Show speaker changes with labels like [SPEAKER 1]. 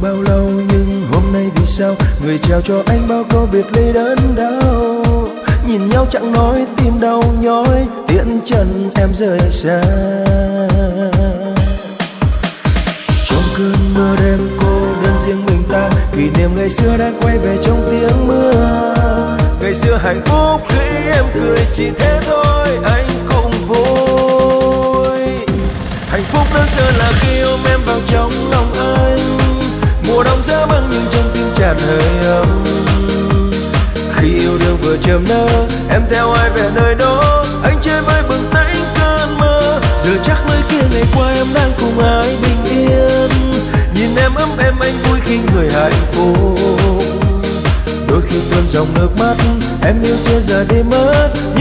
[SPEAKER 1] bao lâu nhưng hôm nay vì sao người chào cho anh bao câu biệt ly đớn đau. Nhìn nhau chẳng nói tim đau nhói, tiễn chân em rời xa. Trong cơn mưa đêm cô đơn riêng mình ta, kỷ niệm ngày xưa đã quay về trong tiếng mưa. Ngày xưa hạnh phúc khi em cười chỉ thế thôi, anh cũng vui. Hạnh phúc đơn sơ là khi ôm em vào trong lòng anh. Mùa đông giá băng nhưng trong tim tràn hơi ấm. Khi yêu đương vừa chớm nở, em theo ai về nơi đó, anh chơi với bừng tỉnh cơn mơ. Giờ chắc nơi kia ngày qua em đang cùng ai bình yên. Nhìn em ấm em anh vui khi người hạnh phúc. Đôi khi tuôn dòng nước mắt, em yêu chưa giờ đi mất.